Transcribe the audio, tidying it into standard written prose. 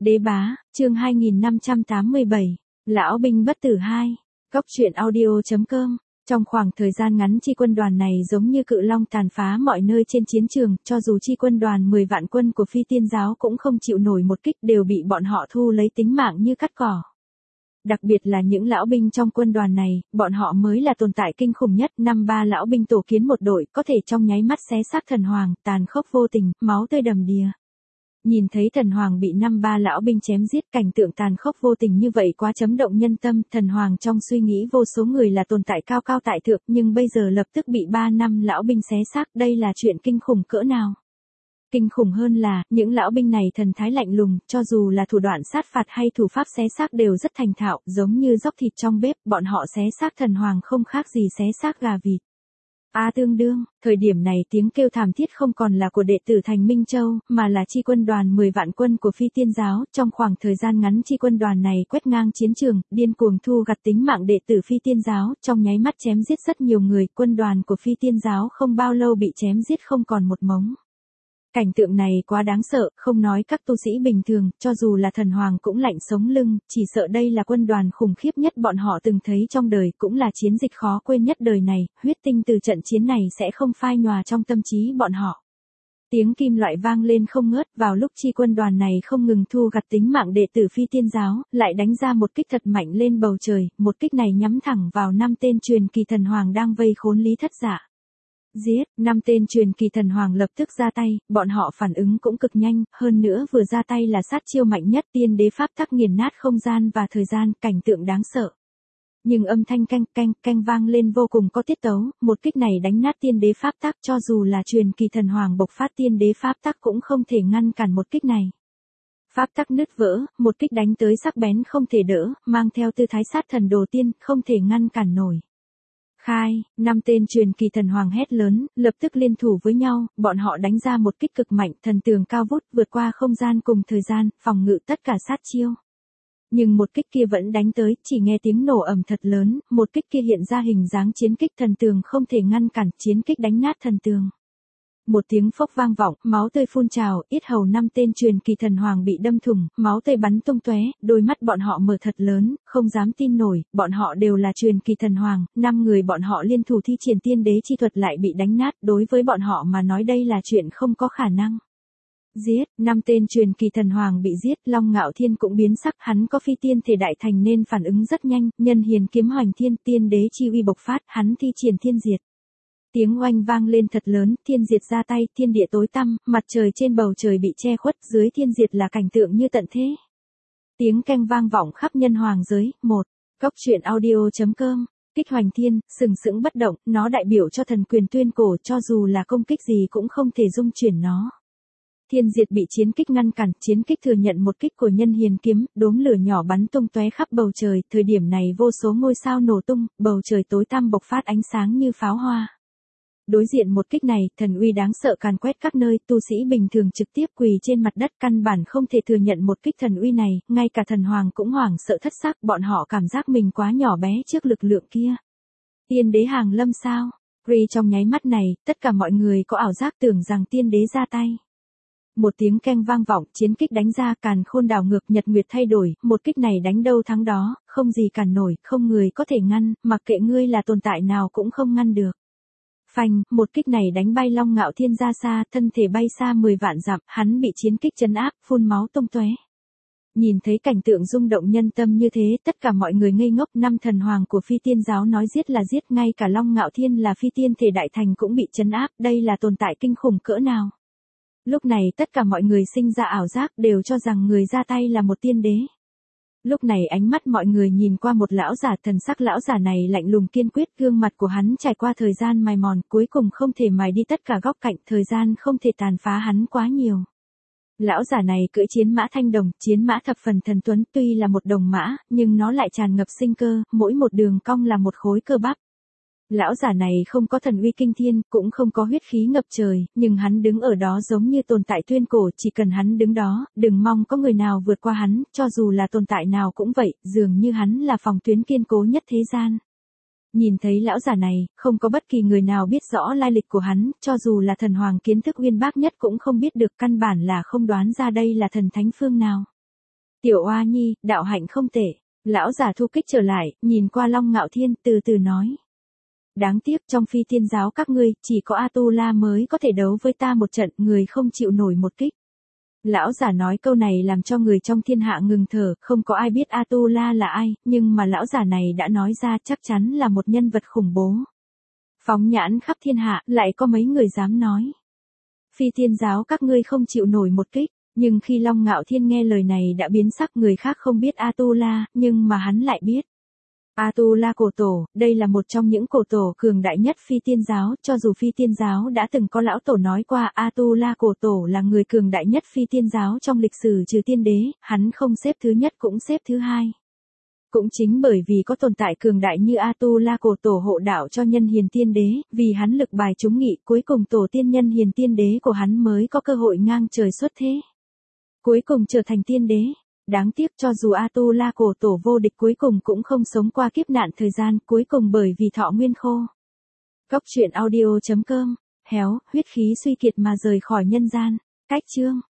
Đế bá, chương 2587, Lão binh bất tử 2, Cốc truyện audio.com. Trong khoảng thời gian ngắn chi quân đoàn này giống như cự long tàn phá mọi nơi trên chiến trường, cho dù chi quân đoàn 10 vạn quân của Phi Tiên giáo cũng không chịu nổi một kích, đều bị bọn họ thu lấy tính mạng như cắt cỏ. Đặc biệt là những lão binh trong quân đoàn này, bọn họ mới là tồn tại kinh khủng nhất. 53 lão binh tổ kiến một đội, có thể trong nháy mắt xé xác thần hoàng, tàn khốc vô tình, máu tươi đầm đìa. Nhìn thấy thần hoàng bị 53 lão binh chém giết, cảnh tượng tàn khốc vô tình như vậy quá chấn động nhân tâm. Thần hoàng trong suy nghĩ vô số người là tồn tại cao cao tại thượng, nhưng bây giờ lập tức bị 3 năm lão binh xé xác, đây là chuyện kinh khủng cỡ nào. Kinh khủng hơn là, những lão binh này thần thái lạnh lùng, cho dù là thủ đoạn sát phạt hay thủ pháp xé xác đều rất thành thạo, giống như dóc thịt trong bếp, bọn họ xé xác thần hoàng không khác gì xé xác gà vịt. Tương đương, thời điểm này tiếng kêu thảm thiết không còn là của đệ tử Thành Minh Châu, mà là chi quân đoàn 10 vạn quân của Phi Tiên giáo. Trong khoảng thời gian ngắn chi quân đoàn này quét ngang chiến trường, điên cuồng thu gặt tính mạng đệ tử Phi Tiên giáo, trong nháy mắt chém giết rất nhiều người. Quân đoàn của Phi Tiên giáo không bao lâu bị chém giết không còn một mống. Cảnh tượng này quá đáng sợ, không nói các tu sĩ bình thường, cho dù là thần hoàng cũng lạnh sống lưng, chỉ sợ đây là quân đoàn khủng khiếp nhất bọn họ từng thấy trong đời, cũng là chiến dịch khó quên nhất đời này, huyết tinh từ trận chiến này sẽ không phai nhòa trong tâm trí bọn họ. Tiếng kim loại vang lên không ngớt, vào lúc chi quân đoàn này không ngừng thu gặt tính mạng đệ tử Phi Tiên giáo, lại đánh ra một kích thật mạnh lên bầu trời, một kích này nhắm thẳng vào 5 tên truyền kỳ thần hoàng đang vây khốn Lý Thất Dạ. Giết, 5 tên truyền kỳ thần hoàng lập tức ra tay, bọn họ phản ứng cũng cực nhanh, hơn nữa vừa ra tay là sát chiêu mạnh nhất, tiên đế pháp tắc nghiền nát không gian và thời gian, cảnh tượng đáng sợ. Nhưng âm thanh canh vang lên vô cùng có tiết tấu, một kích này đánh nát tiên đế pháp tắc, cho dù là truyền kỳ thần hoàng bộc phát tiên đế pháp tắc cũng không thể ngăn cản một kích này. Pháp tắc nứt vỡ, một kích đánh tới sắc bén không thể đỡ, mang theo tư thái sát thần đồ tiên, không thể ngăn cản nổi. Khai, 5 tên truyền kỳ thần hoàng hét lớn, lập tức liên thủ với nhau, bọn họ đánh ra một kích cực mạnh, thần tường cao vút, vượt qua không gian cùng thời gian, phòng ngự tất cả sát chiêu. Nhưng một kích kia vẫn đánh tới, chỉ nghe tiếng nổ ầm thật lớn, một kích kia hiện ra hình dáng chiến kích, thần tường không thể ngăn cản, chiến kích đánh nát thần tường. Một tiếng phốc vang vọng, máu tươi phun trào, yết hầu 5 tên truyền kỳ thần hoàng bị đâm thủng, máu tươi bắn tung tóe, đôi mắt bọn họ mở thật lớn, không dám tin nổi, bọn họ đều là truyền kỳ thần hoàng, 5 người bọn họ liên thủ thi triển tiên đế chi thuật lại bị đánh nát, đối với bọn họ mà nói đây là chuyện không có khả năng. Giết, 5 tên truyền kỳ thần hoàng bị giết, Long Ngạo Thiên cũng biến sắc, hắn có phi tiên thể đại thành nên phản ứng rất nhanh, nhân hiền kiếm hoành thiên, tiên đế chi uy bộc phát, hắn thi triển thiên diệt. Tiếng oanh vang lên thật lớn, thiên diệt ra tay, thiên địa tối tăm, mặt trời trên bầu trời bị che khuất, dưới thiên diệt là cảnh tượng như tận thế. Tiếng canh vang vọng khắp nhân hoàng giới. 1. Cốc truyện audio.com. Kích hoành thiên, sừng sững bất động, nó đại biểu cho thần quyền tuyên cổ, cho dù là công kích gì cũng không thể dung chuyển nó. Thiên diệt bị chiến kích ngăn cản, chiến kích thừa nhận một kích của nhân hiền kiếm, đốm lửa nhỏ bắn tung tóe khắp bầu trời, thời điểm này vô số ngôi sao nổ tung, bầu trời tối tăm bộc phát ánh sáng như pháo hoa. Đối diện một kích này, thần uy đáng sợ càn quét các nơi, tu sĩ bình thường trực tiếp quỳ trên mặt đất, căn bản không thể thừa nhận một kích thần uy này, ngay cả thần hoàng cũng hoảng sợ thất sắc, bọn họ cảm giác mình quá nhỏ bé trước lực lượng kia. Tiên đế hàng lâm sao? Trong nháy mắt này, tất cả mọi người có ảo giác tưởng rằng tiên đế ra tay. Một tiếng keng vang vọng, chiến kích đánh ra, càn khôn đảo ngược, nhật nguyệt thay đổi, một kích này đánh đâu thắng đó, không gì cản nổi, không người có thể ngăn, mặc kệ ngươi là tồn tại nào cũng không ngăn được. Phanh, một kích này đánh bay Long Ngạo Thiên ra xa, thân thể bay xa 10 vạn dặm, hắn bị chiến kích trấn áp, phun máu tung tóe. Nhìn thấy cảnh tượng rung động nhân tâm như thế, tất cả mọi người ngây ngốc. 5 thần hoàng của Phi Tiên giáo nói giết là giết, ngay cả Long Ngạo Thiên là phi tiên thể đại thành cũng bị trấn áp, đây là tồn tại kinh khủng cỡ nào. Lúc này tất cả mọi người sinh ra ảo giác, đều cho rằng người ra tay là một tiên đế. Lúc này ánh mắt mọi người nhìn qua một lão giả, thần sắc lão giả này lạnh lùng kiên quyết, gương mặt của hắn trải qua thời gian mài mòn, cuối cùng không thể mài đi tất cả góc cạnh, thời gian không thể tàn phá hắn quá nhiều. Lão giả này cưỡi chiến mã thanh đồng, chiến mã thập phần thần tuấn, tuy là một đồng mã, nhưng nó lại tràn ngập sinh cơ, mỗi một đường cong là một khối cơ bắp. Lão giả này không có thần uy kinh thiên, cũng không có huyết khí ngập trời, nhưng hắn đứng ở đó giống như tồn tại tuyên cổ, chỉ cần hắn đứng đó, đừng mong có người nào vượt qua hắn, cho dù là tồn tại nào cũng vậy, dường như hắn là phòng tuyến kiên cố nhất thế gian. Nhìn thấy lão giả này, không có bất kỳ người nào biết rõ lai lịch của hắn, cho dù là thần hoàng kiến thức uyên bác nhất cũng không biết được, căn bản là không đoán ra đây là thần thánh phương nào. Tiểu Oa Nhi, đạo hạnh không tệ. Lão giả thu kích trở lại, nhìn qua Long Ngạo Thiên từ từ nói. Đáng tiếc trong phi tiên giáo các ngươi, chỉ có A-tu-la mới có thể đấu với ta một trận, người không chịu nổi một kích. Lão giả nói câu này làm cho người trong thiên hạ ngừng thở, không có ai biết A-tu-la là ai, nhưng mà lão giả này đã nói ra chắc chắn là một nhân vật khủng bố. Phóng nhãn khắp thiên hạ, lại có mấy người dám nói. Phi tiên giáo các ngươi không chịu nổi một kích, nhưng khi Long Ngạo Thiên nghe lời này đã biến sắc, người khác không biết A-tu-la, nhưng mà hắn lại biết. A-tu-la cổ tổ, đây là một trong những cổ tổ cường đại nhất phi tiên giáo, cho dù phi tiên giáo đã từng có lão tổ nói qua A-tu-la cổ tổ là người cường đại nhất phi tiên giáo trong lịch sử trừ tiên đế, hắn không xếp thứ nhất cũng xếp thứ hai. Cũng chính bởi vì có tồn tại cường đại như A-tu-la cổ tổ hộ đạo cho nhân hiền tiên đế, vì hắn lực bài trúng nghị, cuối cùng tổ tiên nhân hiền tiên đế của hắn mới có cơ hội ngang trời xuất thế. Cuối cùng trở thành tiên đế. Đáng tiếc cho dù A-tu-la cổ tổ vô địch cuối cùng cũng không sống qua kiếp nạn thời gian, cuối cùng bởi vì thọ nguyên khô. Góc truyện audio.com, héo, huyết khí suy kiệt mà rời khỏi nhân gian. Cách chương.